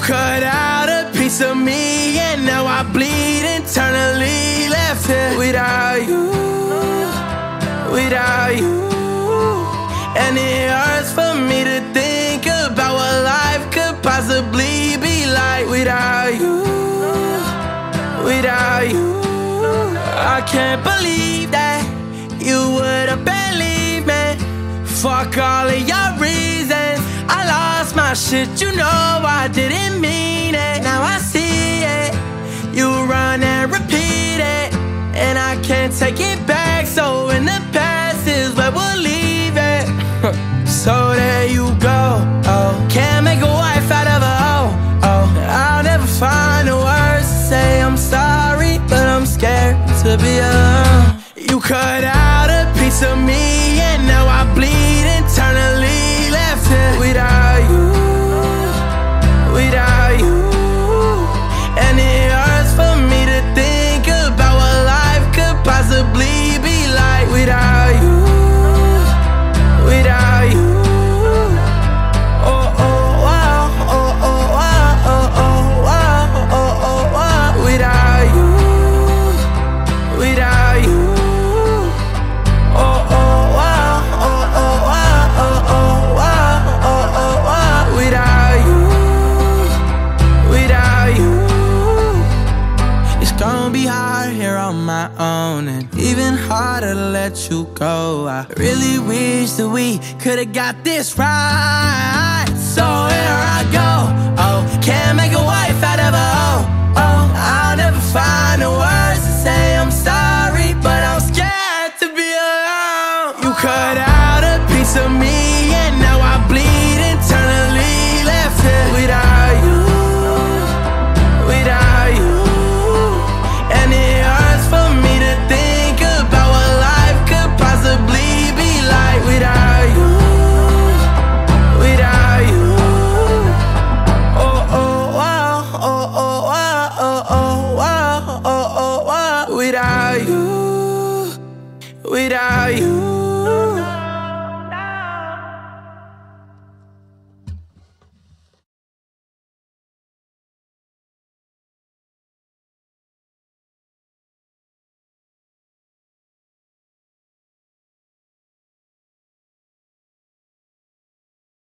cut out a piece of me, and now I bleed internally. Left here without you, without you. And it hurts for me to think about what life could possibly be like without you, without you. I can't believe that you would've believed me. Fuck all of your reasons. I lost my shit, you know I didn't mean it. Now I see it, you run and repeat it, and I can't take it back. So in the past is where we'll leave it. So there you go, oh. Can't make a wife out of a hoe, oh. I'll never find the words to say I'm sorry, but I'm scared to be alone. You cut out a piece of me, and now I bleed internally. Left here without you, without you. And it hurts for me to think about what life could possibly be like without you, without you. Oh, oh, wow, oh, oh, wow, oh, oh, wow, oh, oh, wow. Without you, without you. Oh, oh, wow, oh, oh, wow, oh, oh, wow, oh, oh, wow. Without you, without you. It's gonna be hard here on my own, and even harder to let you go. I really wish that we could've got this right. So here I go, oh. Can't make a wife out of a hoe, oh. I'll never find the words to say I'm sorry, but I'm scared to be alone. You cut out a piece of me, and now I bleed